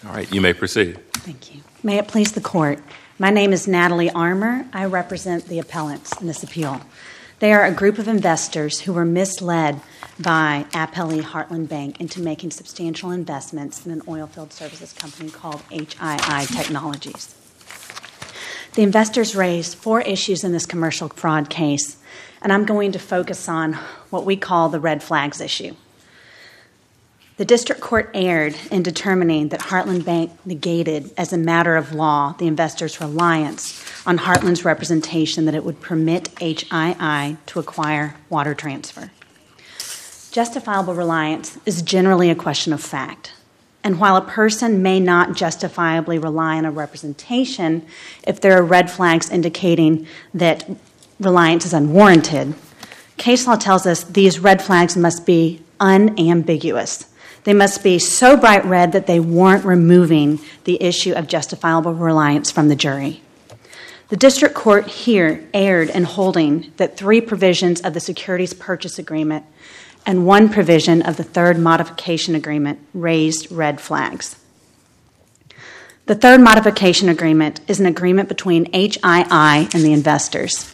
All right, you may proceed. Thank you. May it please the Court. My name is Natalie Armour. I represent the appellants in this appeal. They are a group of investors who were misled by Appellee Heartland Bank into making substantial investments in an oilfield services company called HII Technologies. The investors raised 4 issues in this commercial fraud case, and I'm going to focus on what we call the red flags issue. The district court erred in determining that Heartland Bank negated, as a matter of law, the investors' reliance on Heartland's representation that it would permit HII to acquire water transfer. Justifiable reliance is generally a question of fact. And while a person may not justifiably rely on a representation if there are red flags indicating that reliance is unwarranted, case law tells us these red flags must be unambiguous. They must be so bright red that they warrant removing the issue of justifiable reliance from the jury. The district court here erred in holding that 3 provisions of the securities purchase agreement and 1 provision of the 3rd modification agreement raised red flags. The 3rd modification agreement is an agreement between HII and the investors.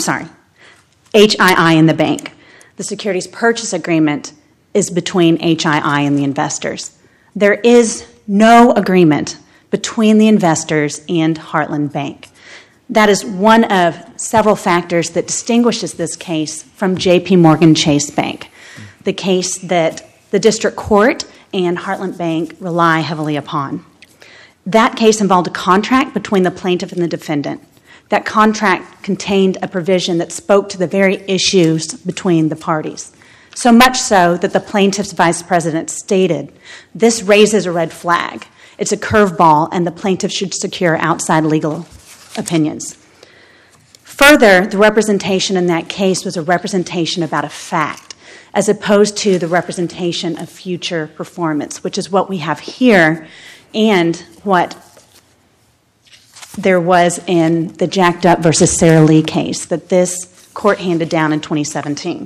HII and the bank. The securities purchase agreement is between HII and the investors. There is no agreement between the investors and Heartland Bank. That is one of several factors that distinguishes this case from J.P. Morgan Chase Bank, the case that the district court and Heartland Bank rely heavily upon. That case involved a contract between the plaintiff and the defendant. That contract contained a provision that spoke to the very issues between the parties. So much so that the plaintiff's vice president stated, "This raises a red flag. It's a curveball, and the plaintiff should secure outside legal opinions." Further, the representation in that case was a representation about a fact, as opposed to the representation of future performance, which is what we have here and what there was in the Jacked Up versus Sara Lee case that this court handed down in 2017.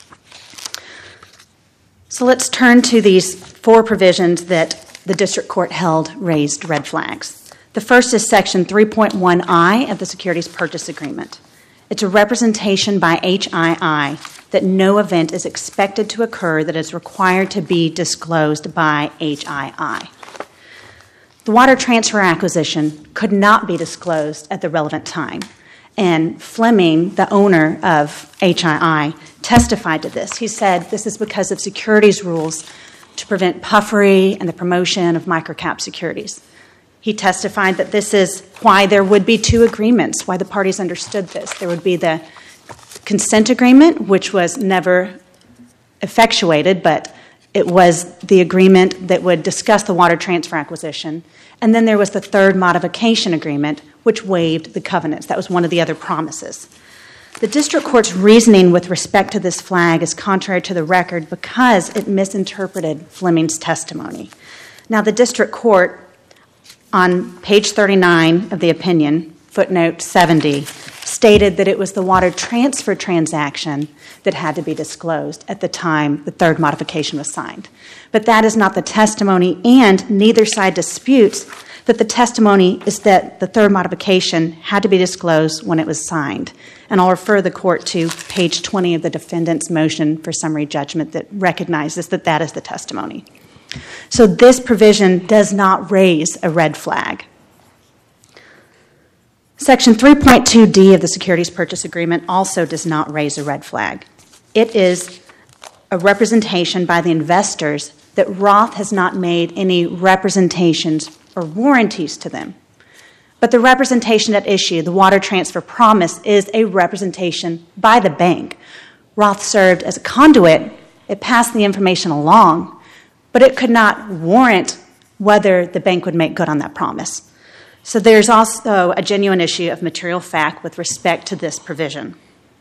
So let's turn to these 4 provisions that the district court held raised red flags. The first is Section 3.1I of the Securities Purchase Agreement. It's a representation by HII that no event is expected to occur that is required to be disclosed by HII. The water transfer acquisition could not be disclosed at the relevant time. And Fleming, the owner of HII, testified to this. He said this is because of securities rules to prevent puffery and the promotion of microcap securities. He testified that this is why there would be 2 agreements, why the parties understood this. There would be the consent agreement, which was never effectuated, but it was the agreement that would discuss the water transfer acquisition. And then there was the 3rd modification agreement, which waived the covenants. That was one of the other promises. The district court's reasoning with respect to this flag is contrary to the record because it misinterpreted Fleming's testimony. Now, the district court, on page 39 of the opinion, footnote 70, stated that it was the water transfer transaction that had to be disclosed at the time the 3rd modification was signed. But that is not the testimony, and neither side disputes that the testimony is that the 3rd modification had to be disclosed when it was signed. And I'll refer the court to page 20 of the defendant's motion for summary judgment that recognizes that that is the testimony. So this provision does not raise a red flag. Section 3.2D of the Securities Purchase Agreement also does not raise a red flag. It is a representation by the investors that Roth has not made any representations or warranties to them. But the representation at issue, the water transfer promise, is a representation by the bank. Roth served as a conduit. It passed the information along, but it could not warrant whether the bank would make good on that promise. So there's also a genuine issue of material fact with respect to this provision.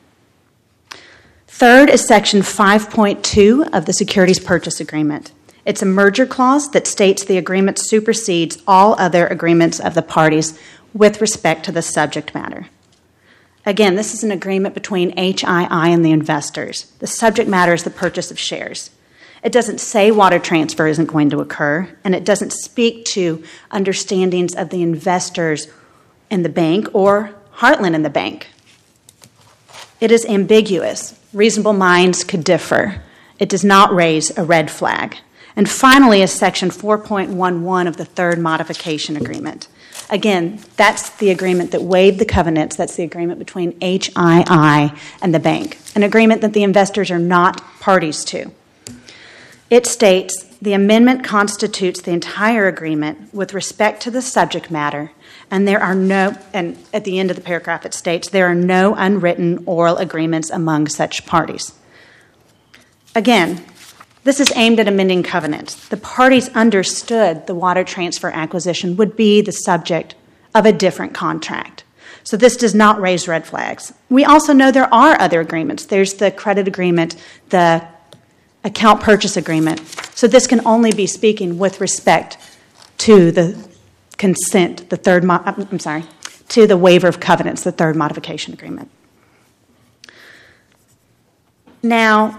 Third is Section 5.2 of the Securities Purchase Agreement. It's a merger clause that states the agreement supersedes all other agreements of the parties with respect to the subject matter. Again, this is an agreement between HII and the investors. The subject matter is the purchase of shares. It doesn't say water transfer isn't going to occur, and it doesn't speak to understandings of the investors in the bank or Heartland in the bank. It is ambiguous. Reasonable minds could differ. It does not raise a red flag. And finally is Section 4.11 of the third modification agreement. Again, that's the agreement that waived the covenants. That's the agreement between HII and the bank, an agreement that the investors are not parties to. It states, the amendment constitutes the entire agreement with respect to the subject matter, and and at the end of the paragraph it states, there are no unwritten oral agreements among such parties. Again, this is aimed at amending covenants. The parties understood the water transfer acquisition would be the subject of a different contract. So this does not raise red flags. We also know there are other agreements. There's the credit agreement, the account purchase agreement. So this can only be speaking with respect to the consent, to the waiver of covenants, the third modification agreement. Now,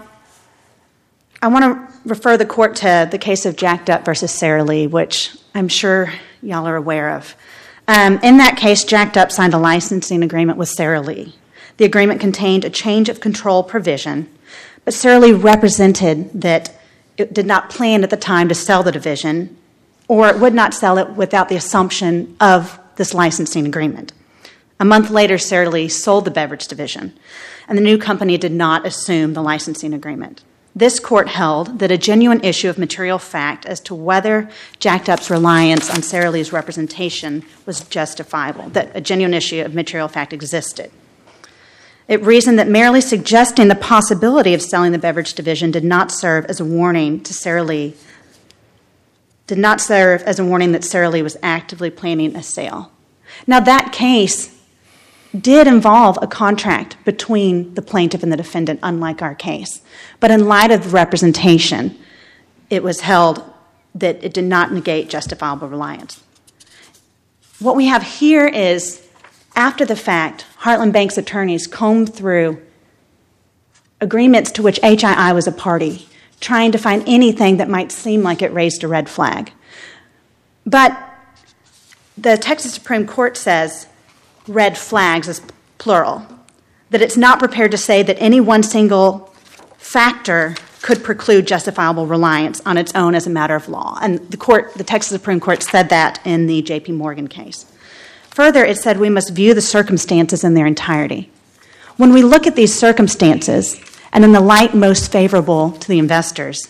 I want to refer the court to the case of Jacked Up versus Sara Lee, which I'm sure y'all are aware of. In that case, Jacked Up signed a licensing agreement with Sara Lee. The agreement contained a change of control provision, but Sara Lee represented that it did not plan at the time to sell the division, or it would not sell it without the assumption of this licensing agreement. A month later, Sara Lee sold the beverage division, and the new company did not assume the licensing agreement. This court held that a genuine issue of material fact as to whether Jacked Up's reliance on Sara Lee's representation was justifiable, that a genuine issue of material fact existed. It reasoned that merely suggesting the possibility of selling the beverage division did not serve as a warning to Sara Lee, did not serve as a warning that Sara Lee was actively planning a sale. Now, that case did involve a contract between the plaintiff and the defendant, unlike our case. But in light of the representation, it was held that it did not negate justifiable reliance. What we have here is, after the fact, Heartland Bank's attorneys combed through agreements to which HII was a party, trying to find anything that might seem like it raised a red flag. But the Texas Supreme Court says red flags is plural, that it's not prepared to say that any one single factor could preclude justifiable reliance on its own as a matter of law. And the Texas Supreme Court said that in the J.P. Morgan case. Further, it said we must view the circumstances in their entirety. When we look at these circumstances, and in the light most favorable to the investors,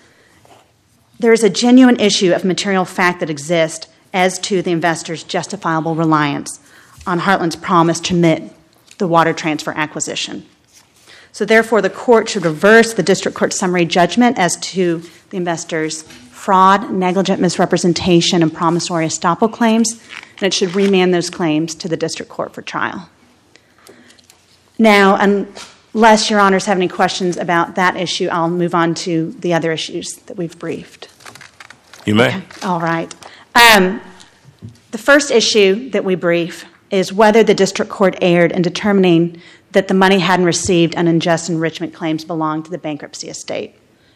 there is a genuine issue of material fact that exists as to the investors' justifiable reliance on Heartland's promise to admit the water transfer acquisition. So therefore, the court should reverse the district court summary judgment as to the investors' fraud, negligent misrepresentation, and promissory estoppel claims, and it should remand those claims to the district court for trial. Now, unless your honors have any questions about that issue, I'll move on to the other issues that we've briefed. You may. Okay. All right. The first issue that we brief is whether the district court erred in determining that the money hadn't received and unjust enrichment claims belonged to the bankruptcy estate.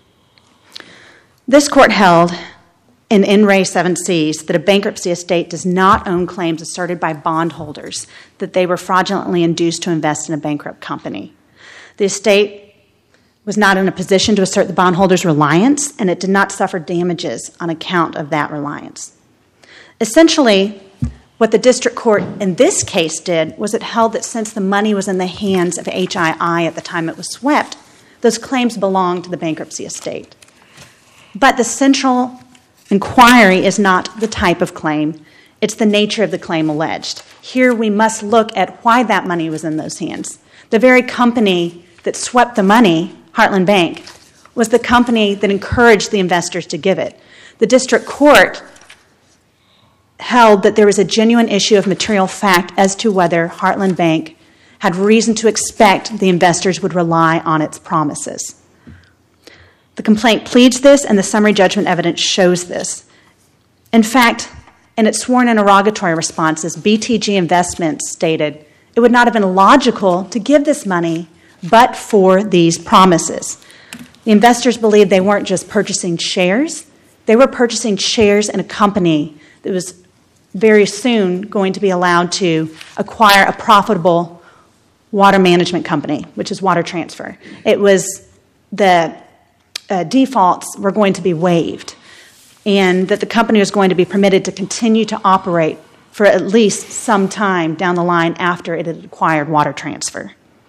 This court held in In Re 7Cs that a bankruptcy estate does not own claims asserted by bondholders that they were fraudulently induced to invest in a bankrupt company. The estate was not in a position to assert the bondholders' reliance, and it did not suffer damages on account of that reliance. Essentially, what the district court in this case did was it held that since the money was in the hands of HII at the time it was swept, those claims belonged to the bankruptcy estate. But the central inquiry is not the type of claim, it's the nature of the claim alleged. Here we must look at why that money was in those hands. The very company that swept the money, Heartland Bank, was the company that encouraged the investors to give it. The district court held that there was a genuine issue of material fact as to whether Heartland Bank had reason to expect the investors would rely on its promises. The complaint pleads this, and the summary judgment evidence shows this. In fact, in its sworn interrogatory responses, BTG Investments stated it would not have been logical to give this money but for these promises. The investors believed they weren't just purchasing shares, they were purchasing shares in a company that was very soon going to be allowed to acquire a profitable water management company, which is Water Transfer. It was the defaults were going to be waived, and that the company was going to be permitted to continue to operate for at least some time down the line after it had acquired Water Transfer.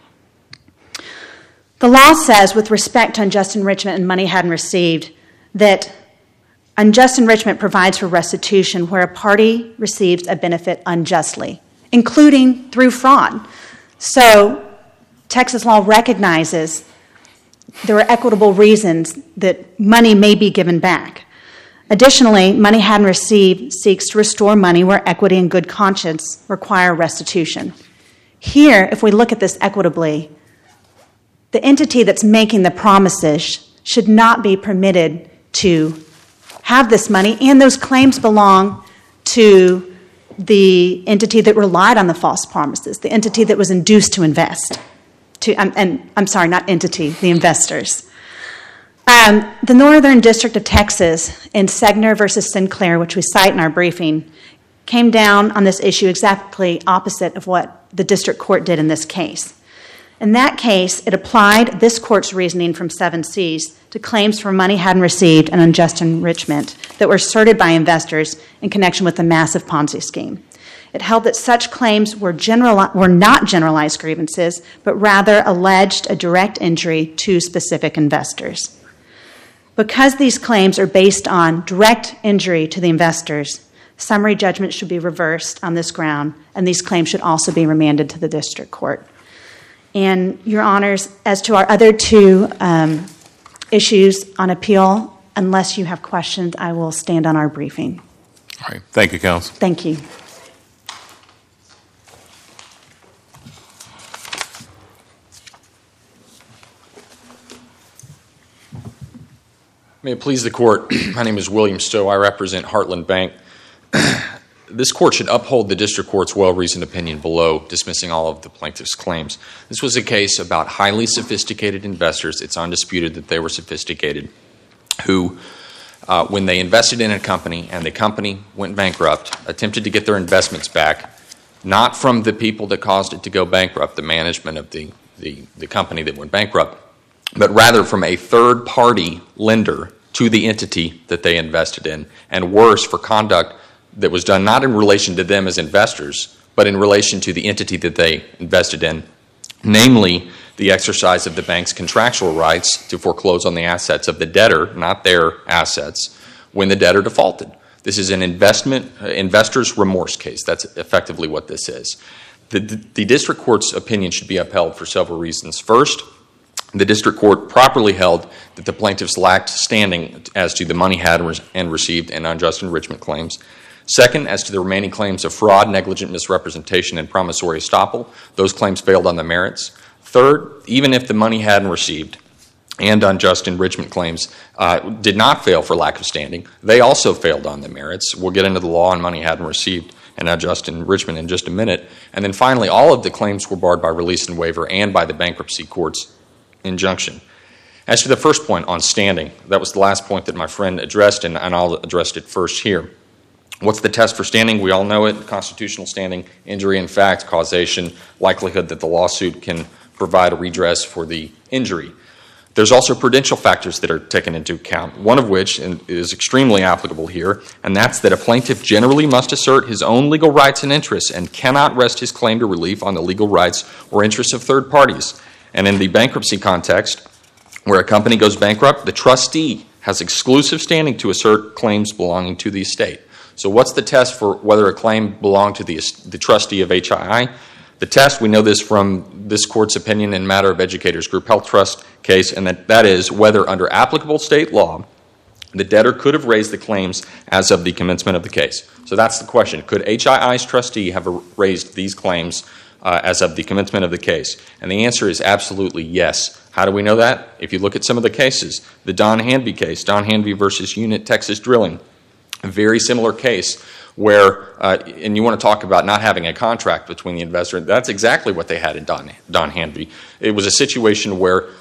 The law says, with respect to unjust enrichment and money hadn't received, that unjust enrichment provides for restitution where a party receives a benefit unjustly, including through fraud. So Texas law recognizes there are equitable reasons that money may be given back. Additionally, money hadn't received seeks to restore money where equity and good conscience require restitution. Here, if we look at this equitably, the entity that's making the promises should not be permitted to have this money, and those claims belong to the entity that relied on the false promises, the entity that was induced to invest. Not entity, the investors. The Northern District of Texas in Segner versus Sinclair, which we cite in our briefing, came down on this issue exactly opposite of what the district court did in this case. In that case, it applied this court's reasoning from 7Cs to claims for money hadn't received and unjust enrichment that were asserted by investors in connection with the massive Ponzi scheme. It held that such claims were not generalized grievances, but rather alleged a direct injury to specific investors. Because these claims are based on direct injury to the investors, summary judgment should be reversed on this ground, and these claims should also be remanded to the district court. And, Your Honors, as to our other two issues on appeal, unless you have questions, I will stand on our briefing. All right. Thank you, counsel. Thank you. May it please the court, my name is William Stowe. I represent Heartland Bank. This court should uphold the district court's well-reasoned opinion below, dismissing all of the plaintiff's claims. This was a case about highly sophisticated investors. It's undisputed that they were sophisticated, who, when they invested in a company and the company went bankrupt, attempted to get their investments back, not from the people that caused it to go bankrupt, the management of the company that went bankrupt, but rather from a third-party lender to the entity that they invested in, and worse, for conduct that was done not in relation to them as investors, but in relation to the entity that they invested in, namely the exercise of the bank's contractual rights to foreclose on the assets of the debtor, not their assets, when the debtor defaulted. This is an investor's remorse case. That's effectively what this is. The district court's opinion should be upheld for several reasons. First, the district court properly held that the plaintiffs lacked standing as to the money had and received and unjust enrichment claims. Second, as to the remaining claims of fraud, negligent misrepresentation, and promissory estoppel, those claims failed on the merits. Third, even if the money had and received and unjust enrichment claims did not fail for lack of standing, they also failed on the merits. We'll get into the law on money had and received and unjust enrichment in just a minute. And then finally, all of the claims were barred by release and waiver and by the bankruptcy court's injunction. As to the first point on standing, that was the last point that my friend addressed, and I'll address it first here. What's the test for standing? We all know it: constitutional standing, injury in fact, causation, likelihood that the lawsuit can provide a redress for the injury. There's also prudential factors that are taken into account, one of which is extremely applicable here, and that's that a plaintiff generally must assert his own legal rights and interests and cannot rest his claim to relief on the legal rights or interests of third parties. And in the bankruptcy context, where a company goes bankrupt, the trustee has exclusive standing to assert claims belonging to the estate. So what's the test for whether a claim belonged to the trustee of HII? The test, we know this from this court's opinion in Matter of Educators Group Health Trust case, and that is whether under applicable state law, the debtor could have raised the claims as of the commencement of the case. So that's the question. Could HII's trustee have raised these claims as of the commencement of the case? And the answer is absolutely yes. How do we know that? If you look at some of the cases, the Don Hanby case, Don Hanby versus Unit Texas Drilling, a very similar case where, and you want to talk about not having a contract between the investor, that's exactly what they had in Don Hanby. It was a situation where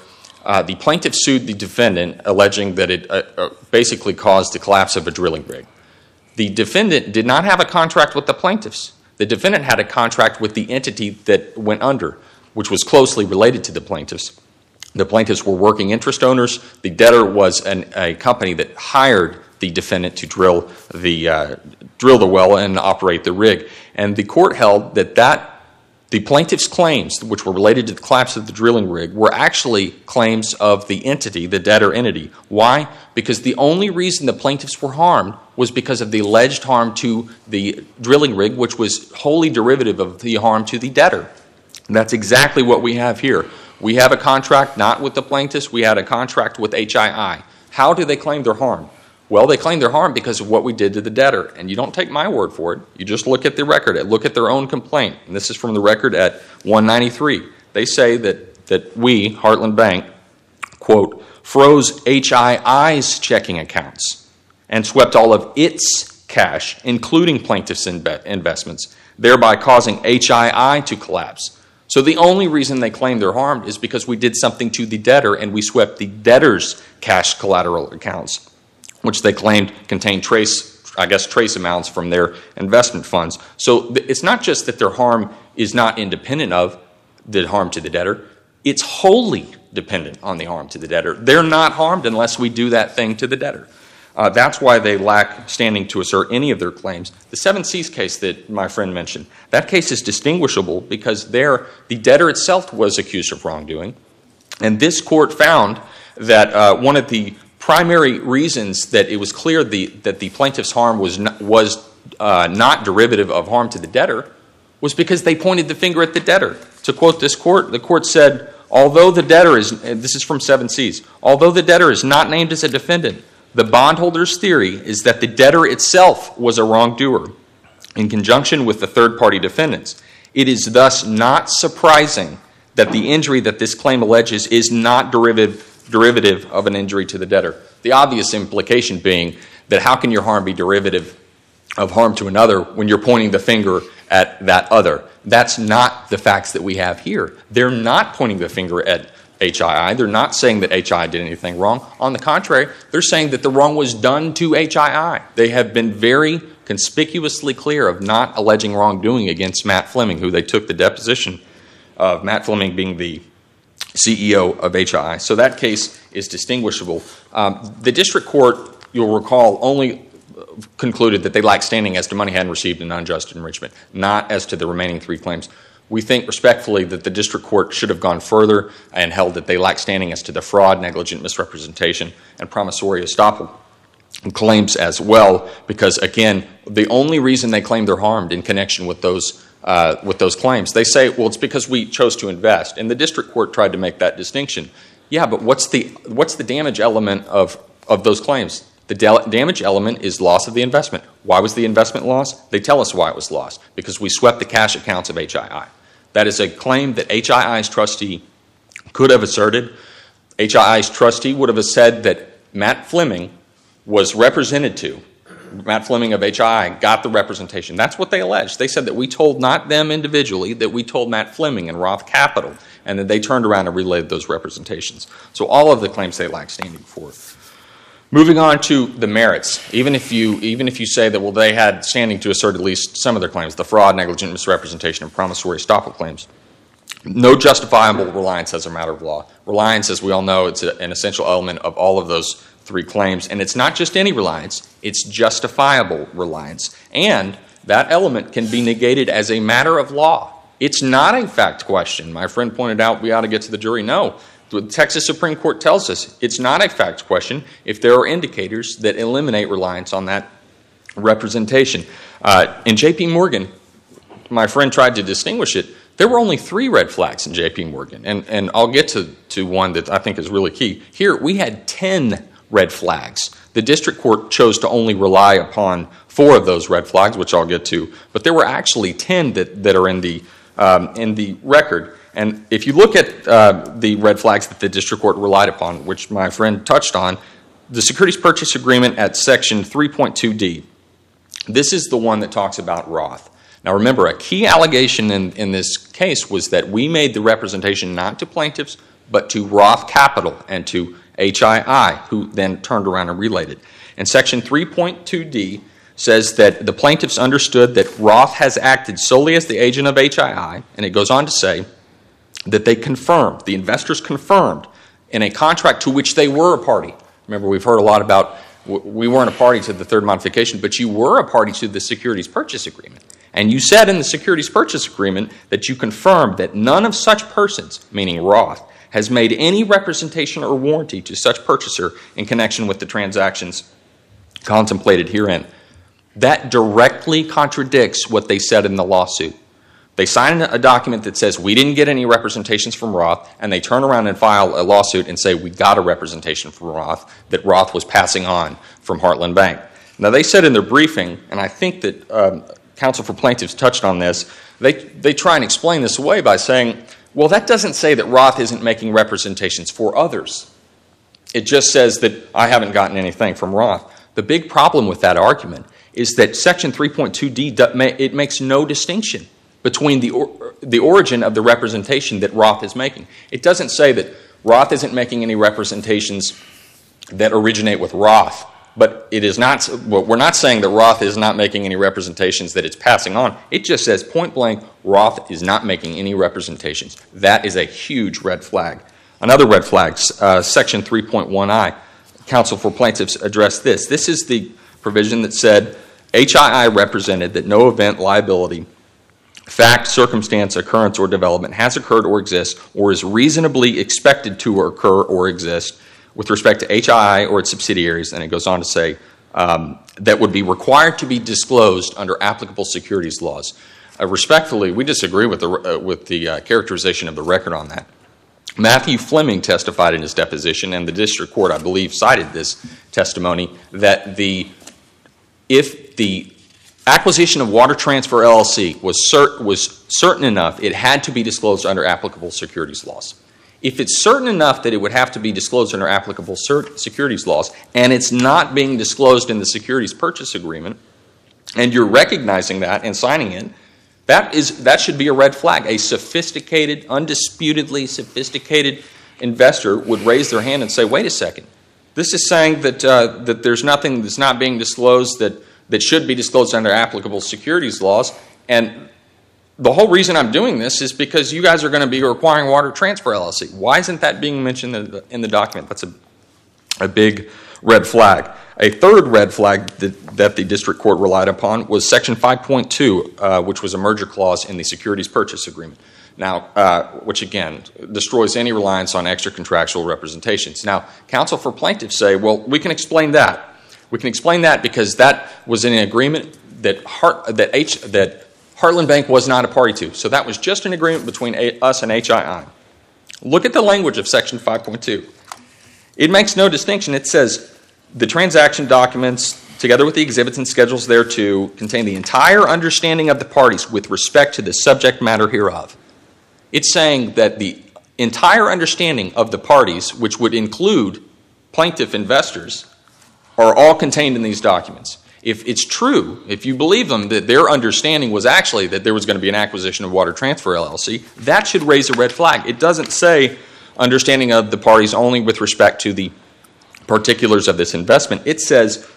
The plaintiff sued the defendant, alleging that it basically caused the collapse of a drilling rig. The defendant did not have a contract with the plaintiffs. The defendant had a contract with the entity that went under, which was closely related to the plaintiffs. The plaintiffs were working interest owners. The debtor was a company that hired the defendant to drill the well and operate the rig. And the court held that the plaintiff's claims, which were related to the collapse of the drilling rig, were actually claims of the entity, the debtor entity. Why? Because the only reason the plaintiffs were harmed was because of the alleged harm to the drilling rig, which was wholly derivative of the harm to the debtor. And that's exactly what we have here. We have a contract not with the plaintiffs. We had a contract with HII. How do they claim their harm? Well, they claim their harm because of what we did to the debtor. And you don't take my word for it. You just look at the record. Look at their own complaint. And this is from the record at 193. They say that we, Heartland Bank, quote, froze HII's checking accounts and swept all of its cash, including plaintiffs' investments, thereby causing HII to collapse. So the only reason they claim they're harmed is because we did something to the debtor and we swept the debtor's cash collateral accounts, which they claimed contained trace amounts from their investment funds. So it's not just that their harm is not independent of the harm to the debtor. It's wholly dependent on the harm to the debtor. They're not harmed unless we do that thing to the debtor. That's why they lack standing to assert any of their claims. The 7Cs case that my friend mentioned, that case is distinguishable because there the debtor itself was accused of wrongdoing. And this court found that one of the primary reasons that it was clear that the plaintiff's harm was not derivative of harm to the debtor was because they pointed the finger at the debtor. To quote this court, the court said, although the debtor is, this is from 7Cs, although the debtor is not named as a defendant, the bondholder's theory is that the debtor itself was a wrongdoer in conjunction with the third-party defendants. It is thus not surprising that the injury that this claim alleges is not derivative of an injury to the debtor. The obvious implication being that how can your harm be derivative of harm to another when you're pointing the finger at that other? That's not the facts that we have here. They're not pointing the finger at HII. They're not saying that HII did anything wrong. On the contrary, they're saying that the wrong was done to HII. They have been very conspicuously clear of not alleging wrongdoing against Matt Fleming, who they took the deposition of, Matt Fleming being the CEO of HII. So that case is distinguishable. The district court, you'll recall, only concluded that they lacked standing as to money hadn't received an unjust enrichment, not as to the remaining three claims. We think respectfully that the district court should have gone further and held that they lack standing as to the fraud, negligent misrepresentation, and promissory estoppel claims as well, because again, the only reason they claim they're harmed in connection with those claims, they say, well, it's because we chose to invest, and the district court tried to make that distinction. Yeah, but what's the damage element of those claims? The damage element is loss of the investment. Why was the investment lost? They tell us why it was lost, because we swept the cash accounts of HII. That is a claim that HII's trustee could have asserted. HII's trustee would have said that Matt Fleming was represented to. Matt Fleming of HII got the representation. That's what they alleged. They said that we told not them individually, that we told Matt Fleming and Roth Capital, and that they turned around and relayed those representations. So all of the claims they lack standing for. Moving on to the merits, even if you say that, well, they had standing to assert at least some of their claims, the fraud, negligent misrepresentation, and promissory estoppel claims, no justifiable reliance as a matter of law. Reliance, as we all know, it's an essential element of all of those three claims, and it's not just any reliance, it's justifiable reliance. And that element can be negated as a matter of law. It's not a fact question. My friend pointed out we ought to get to the jury. No. The Texas Supreme Court tells us it's not a fact question if there are indicators that eliminate reliance on that representation. In J.P. Morgan, my friend tried to distinguish it. There were only 3 red flags in J.P. Morgan, and I'll get to one that I think is really key. Here, we had 10 red flags. The district court chose to only rely upon 4 of those red flags, which I'll get to, but there were actually 10 that are in the record. And if you look at the red flags that the district court relied upon, which my friend touched on, the securities purchase agreement at section 3.2D, this is the one that talks about Roth. Now remember, a key allegation in this case was that we made the representation not to plaintiffs, but to Roth Capital and to HII, who then turned around and relayed it. And Section 3.2D says that the plaintiffs understood that Roth has acted solely as the agent of HII, and it goes on to say that they confirmed, the investors confirmed, in a contract to which they were a party. Remember, we've heard a lot about we weren't a party to the third modification, but you were a party to the securities purchase agreement. And you said in the securities purchase agreement that you confirmed that none of such persons, meaning Roth, has made any representation or warranty to such purchaser in connection with the transactions contemplated herein. That directly contradicts what they said in the lawsuit. They sign a document that says we didn't get any representations from Roth, and they turn around and file a lawsuit and say we got a representation from Roth that Roth was passing on from Heartland Bank. Now, they said in their briefing, and I think that counsel for plaintiffs touched on this, they try and explain this away by saying, well, that doesn't say that Roth isn't making representations for others. It just says that I haven't gotten anything from Roth. The big problem with that argument is that Section 3.2D, it makes no distinction between the origin of the representation that Roth is making. It doesn't say that Roth isn't making any representations that originate with Roth, but it is not. Well, we're not saying that Roth is not making any representations that it's passing on. It just says point blank, Roth is not making any representations. That is a huge red flag. Another red flag, Section 3.1I, counsel for plaintiffs addressed this. This is the provision that said HII represented that no event, liability, fact, circumstance, occurrence, or development has occurred or exists or is reasonably expected to occur or exist with respect to HII or its subsidiaries, and it goes on to say that would be required to be disclosed under applicable securities laws. Respectfully, we disagree with the characterization of the record on that. Matthew Fleming testified in his deposition, and the district court, I believe, cited this testimony, that if the acquisition of Water Transfer LLC was certain enough, it had to be disclosed under applicable securities laws. If it's certain enough that it would have to be disclosed under applicable securities laws, and it's not being disclosed in the securities purchase agreement, and you're recognizing that and signing it, that should be a red flag. A sophisticated, undisputedly sophisticated investor would raise their hand and say, wait a second, this is saying that there's nothing that's not being disclosed that should be disclosed under applicable securities laws, and the whole reason I'm doing this is because you guys are going to be requiring Water Transfer LLC. Why isn't that being mentioned in the document? That's a big red flag. A third red flag that the district court relied upon was Section 5.2, which was a merger clause in the securities purchase agreement. Now, which again destroys any reliance on extra contractual representations. Now, counsel for plaintiffs say, well, we can explain that. We can explain that because that was in an agreement that Heartland Bank was not a party to. So that was just an agreement between us and HII. Look at the language of Section 5.2. It makes no distinction. It says the transaction documents, together with the exhibits and schedules thereto, contain the entire understanding of the parties with respect to the subject matter hereof. It's saying that the entire understanding of the parties, which would include plaintiff investors, are all contained in these documents. If it's true, if you believe them, that their understanding was actually that there was going to be an acquisition of Water Transfer LLC, that should raise a red flag. It doesn't say understanding of the parties only with respect to the particulars of this investment. It says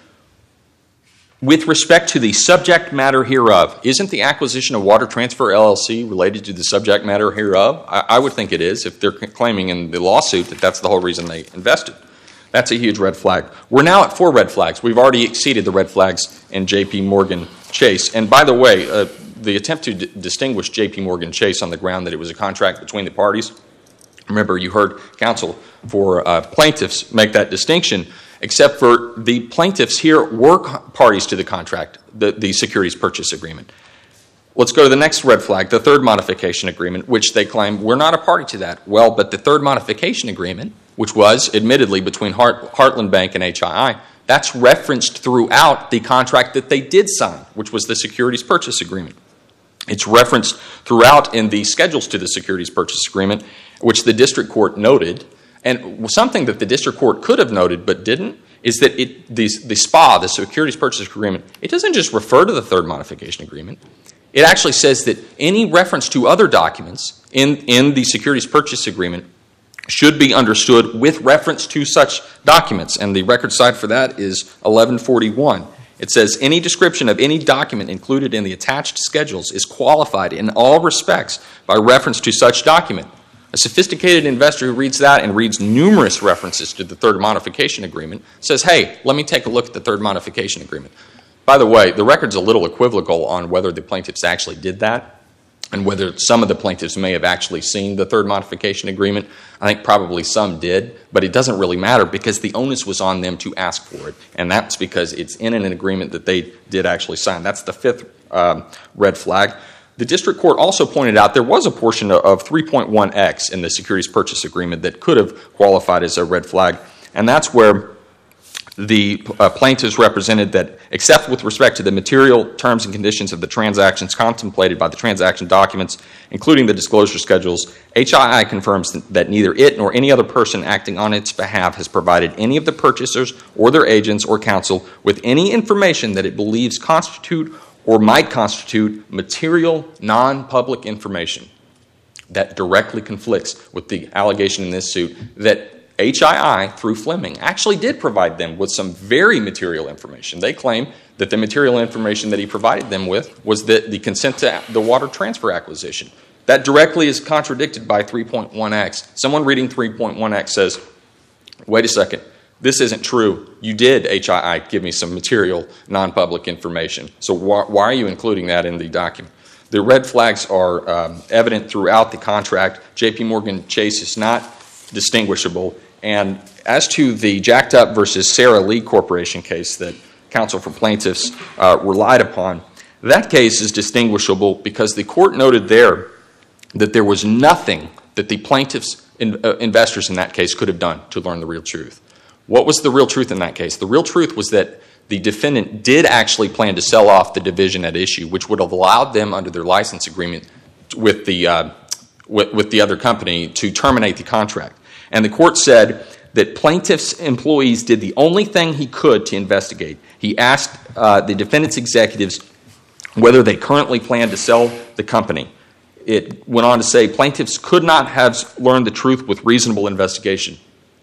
with respect to the subject matter hereof. Isn't the acquisition of Water Transfer LLC related to the subject matter hereof? I would think it is if they're claiming in the lawsuit that that's the whole reason they invested. That's a huge red flag. We're now at 4 red flags. We've already exceeded the red flags in J.P. Morgan Chase. And by the way, the attempt to distinguish J.P. Morgan Chase on the ground that it was a contract between the parties, remember you heard counsel for plaintiffs make that distinction, except for the plaintiffs here were parties to the contract, the securities purchase agreement. Let's go to the next red flag, the third modification agreement, which they claim we're not a party to that. Well, but the third modification agreement, which was admittedly between Heartland Bank and HII, that's referenced throughout the contract that they did sign, which was the securities purchase agreement. It's referenced throughout in the schedules to the securities purchase agreement, which the district court noted. And something that the district court could have noted but didn't is that the SPA, the securities purchase agreement, it doesn't just refer to the third modification agreement. It actually says that any reference to other documents in the securities purchase agreement should be understood with reference to such documents. And the record site for that is 1141. It says, any description of any document included in the attached schedules is qualified in all respects by reference to such document. A sophisticated investor who reads that and reads numerous references to the third modification agreement says, hey, let me take a look at the third modification agreement. By the way, the record's a little equivocal on whether the plaintiffs actually did that and whether some of the plaintiffs may have actually seen the third modification agreement. I think probably some did, but it doesn't really matter because the onus was on them to ask for it, and that's because it's in an agreement that they did actually sign. That's the fifth red flag. The district court also pointed out there was a portion of 3.1X in the securities purchase agreement that could have qualified as a red flag, and that's where the plaintiffs represented that, except with respect to the material terms and conditions of the transactions contemplated by the transaction documents, including the disclosure schedules, HII confirms that neither it nor any other person acting on its behalf has provided any of the purchasers or their agents or counsel with any information that it believes constitute or might constitute material, non-public information that directly conflicts with the allegation in this suit that HII, through Fleming, actually did provide them with some very material information. They claim that the material information that he provided them with was the consent to the water transfer acquisition. That directly is contradicted by 3.1X. Someone reading 3.1X says, wait a second, this isn't true. You did, HII, give me some material, non-public information. So why are you including that in the document? The red flags are evident throughout the contract. J.P. Morgan Chase is not distinguishable. And as to the Jacked Up versus Sara Lee Corporation case that counsel for plaintiffs relied upon, that case is distinguishable because the court noted there that there was nothing that the plaintiffs' investors in that case could have done to learn the real truth. What was the real truth in that case? The real truth was that the defendant did actually plan to sell off the division at issue, which would have allowed them under their license agreement with the other company to terminate the contract. And the court said that plaintiff's employees did the only thing he could to investigate. He asked the defendant's executives whether they currently planned to sell the company. It went on to say plaintiffs could not have learned the truth with reasonable investigation.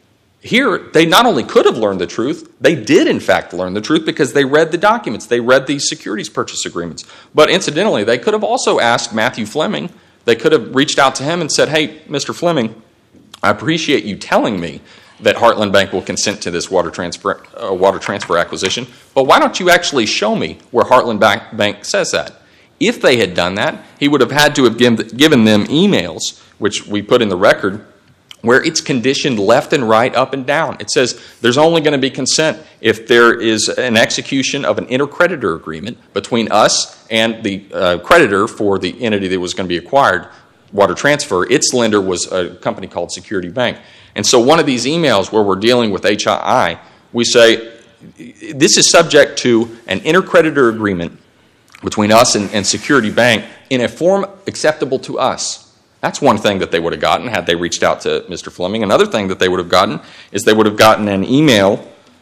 Here, they not only could have learned the truth, they did in fact learn the truth because they read the documents. They read the securities purchase agreements. But incidentally, they could have also asked Matthew Fleming. They could have reached out to him and said, hey, Mr. Fleming, I appreciate you telling me that Heartland Bank will consent to this water transfer acquisition, but why don't you actually show me where Heartland Bank says that? If they had done that, he would have had to have given them emails, which we put in the record, where it's conditioned left and right, up and down. It says there's only going to be consent if there is an execution of an intercreditor agreement between us and the creditor for the entity that was going to be acquired, water transfer. Its lender was a company called Security Bank. And so one of these emails where we're dealing with HII, we say this is subject to an intercreditor agreement between us and Security Bank in a form acceptable to us. That's one thing that they would have gotten had they reached out to Mr. Fleming. Another thing that they would have gotten is they would have gotten an email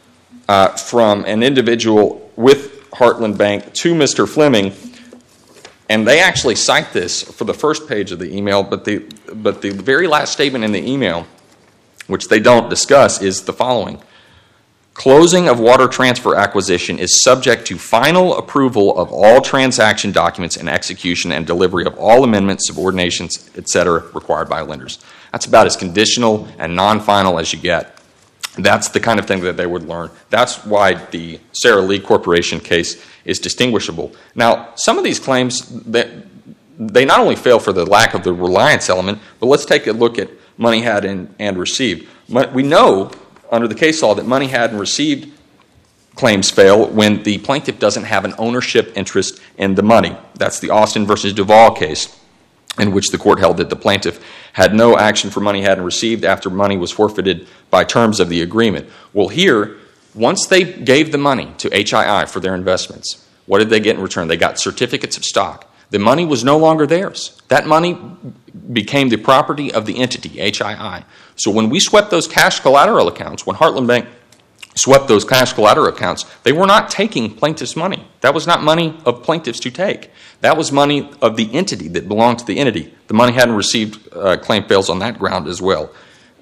from an individual with Heartland Bank to Mr. Fleming, and they actually cite this for the first page of the email, but the very last statement in the email, which they don't discuss, is the following. Closing of water transfer acquisition is subject to final approval of all transaction documents and execution and delivery of all amendments, subordinations, etc. required by lenders. That's about as conditional and non-final as you get. That's the kind of thing that they would learn. That's why the Sara Lee Corporation case is distinguishable. Now, some of these claims, they not only fail for the lack of the reliance element, but let's take a look at money had and received. We know under the case law that money had and received claims fail when the plaintiff doesn't have an ownership interest in the money. That's the Austin versus Duval case, in which the court held that the plaintiff had no action for money had and received after money was forfeited by terms of the agreement. Well, here, once they gave the money to HII for their investments, what did they get in return? They got certificates of stock. The money was no longer theirs. That money became the property of the entity, HII. So when we swept those cash collateral accounts, when Heartland Bank swept those cash collateral accounts, they were not taking plaintiffs' money. That was not money of plaintiffs to take. That was money of the entity that belonged to the entity. The money hadn't received claim fails on that ground as well.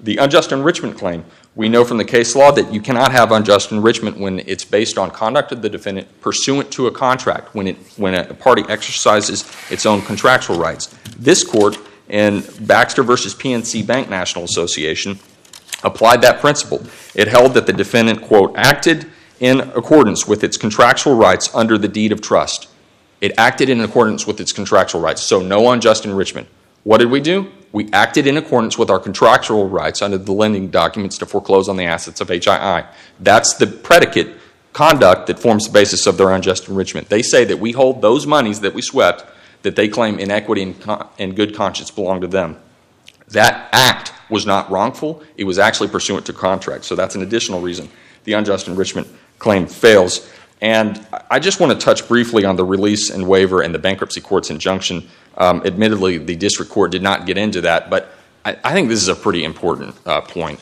The unjust enrichment claim, we know from the case law that you cannot have unjust enrichment when it's based on conduct of the defendant pursuant to a contract, when a party exercises its own contractual rights. This court in Baxter versus PNC Bank National Association applied that principle. It held that the defendant, quote, acted in accordance with its contractual rights under the deed of trust. It acted in accordance with its contractual rights, so no unjust enrichment. What did we do? We acted in accordance with our contractual rights under the lending documents to foreclose on the assets of HII. That's the predicate conduct that forms the basis of their unjust enrichment. They say that we hold those monies that we swept that they claim in equity and good conscience belong to them. That act was not wrongful. It was actually pursuant to contract. So that's an additional reason the unjust enrichment claim fails. And I just want to touch briefly on the release and waiver and the bankruptcy court's injunction. Admittedly, the district court did not get into that, but I think this is a pretty important point.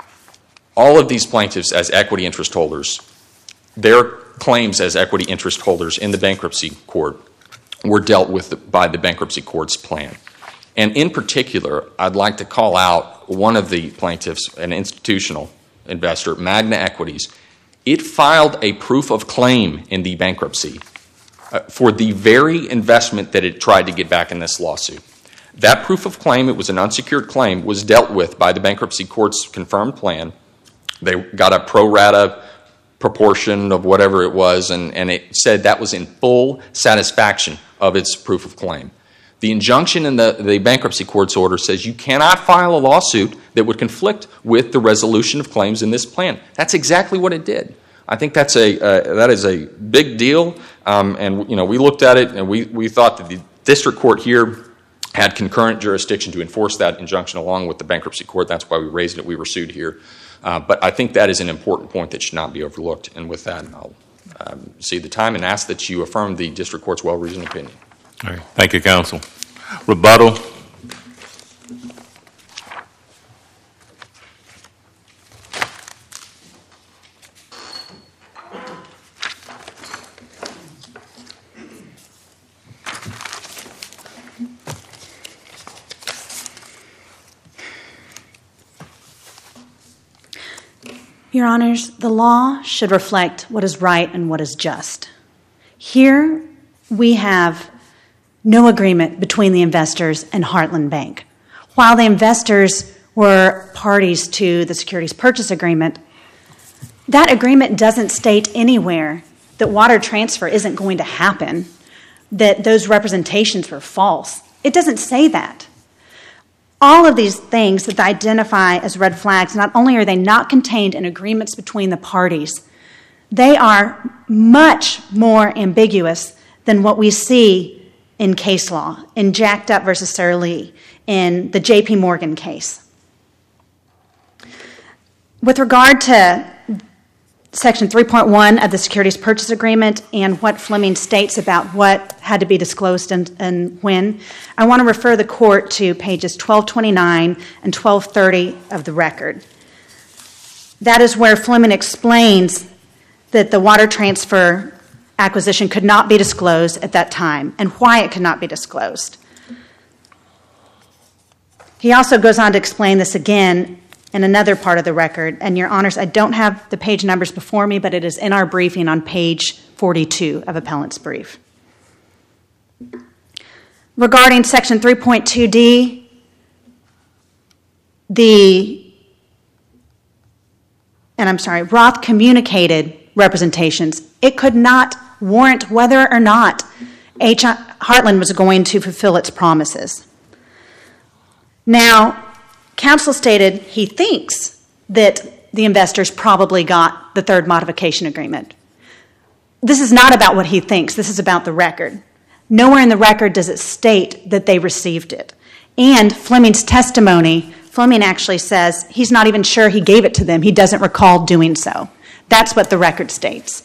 All of these plaintiffs as equity interest holders, their claims as equity interest holders in the bankruptcy court were dealt with by the bankruptcy court's plan. And in particular, I'd like to call out one of the plaintiffs, an institutional investor, Magna Equities. It filed a proof of claim in the bankruptcy for the very investment that it tried to get back in this lawsuit. That proof of claim, it was an unsecured claim, was dealt with by the bankruptcy court's confirmed plan. They got a pro rata proportion of whatever it was, and it said that was in full satisfaction of its proof of claim. The injunction in the bankruptcy court's order says you cannot file a lawsuit that would conflict with the resolution of claims in this plan. That's exactly what it did. I think that is a big deal, and we looked at it and we thought that the district court here had concurrent jurisdiction to enforce that injunction along with the bankruptcy court. That's why we raised it. We were sued here. But I think that is an important point that should not be overlooked. And with that, I'll cede the time and ask that you affirm the district court's well-reasoned opinion. All right. Thank you, counsel. Rebuttal. Your Honors, the law should reflect what is right and what is just. Here, we have no agreement between the investors and Heartland Bank. While the investors were parties to the securities purchase agreement, that agreement doesn't state anywhere that water transfer isn't going to happen, that those representations were false. It doesn't say that. All of these things that they identify as red flags, not only are they not contained in agreements between the parties, they are much more ambiguous than what we see in case law, in Jacked Up versus Sara Lee, in the J.P. Morgan case. With regard to Section 3.1 of the Securities Purchase Agreement and what Fleming states about what had to be disclosed and when, I want to refer the court to pages 1229 and 1230 of the record. That is where Fleming explains that the water transfer acquisition could not be disclosed at that time and why it could not be disclosed. He also goes on to explain this again in another part of the record. And Your Honors, I don't have the page numbers before me, but it is in our briefing on page 42 of Appellant's brief. Regarding Section 3.2D, Roth communicated representations. It could not warrant whether or not Heartland was going to fulfill its promises. Now, counsel stated he thinks that the investors probably got the third modification agreement. This is not about what he thinks. This is about the record. Nowhere in the record does it state that they received it. And Fleming's testimony, Fleming actually says he's not even sure he gave it to them. He doesn't recall doing so. That's what the record states.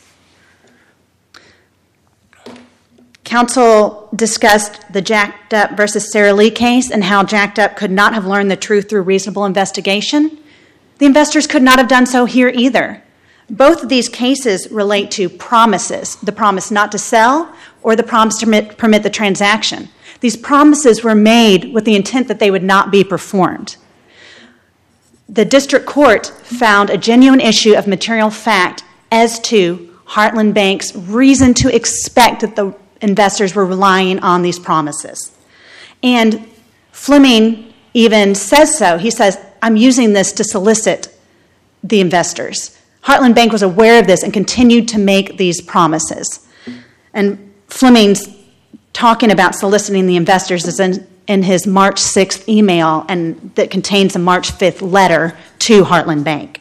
Counsel discussed the Jacked Up versus Sara Lee case and how Jacked Up could not have learned the truth through reasonable investigation. The investors could not have done so here either. Both of these cases relate to promises, the promise not to sell or the promise to permit the transaction. These promises were made with the intent that they would not be performed. the district court found a genuine issue of material fact as to Heartland Bank's reason to expect that the investors were relying on these promises. And Fleming even says so. He says, I'm using this to solicit the investors. Heartland Bank was aware of this and continued to make these promises. And Fleming's talking about soliciting the investors is in his March 6th email, and that contains a March 5th letter to Heartland Bank.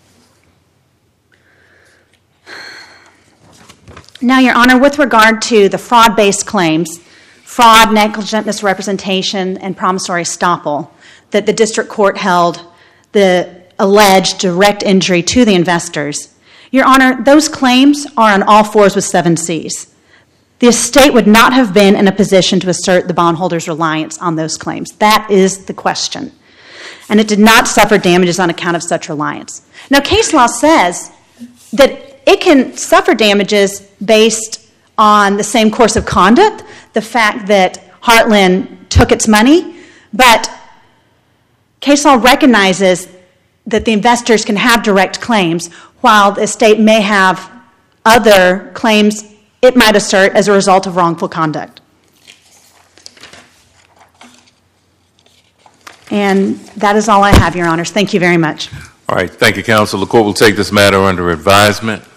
Now, Your Honor, with regard to the fraud-based claims, fraud, negligent misrepresentation, and promissory estoppel, that the district court held the alleged direct injury to the investors, Your Honor, those claims are on all fours with 7Cs. The estate would not have been in a position to assert the bondholder's reliance on those claims. That is the question. And it did not suffer damages on account of such reliance. Now, case law says that it can suffer damages based on the same course of conduct, the fact that Heartland took its money, but case law recognizes that the investors can have direct claims while the estate may have other claims it might assert as a result of wrongful conduct. And that is all I have, Your Honors. Thank you very much. All right. Thank you, counsel. The court will take this matter under advisement.